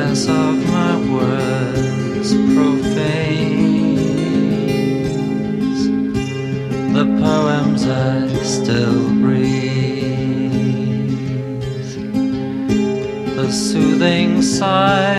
less of my words profanes the poems I still breathe, the soothing sigh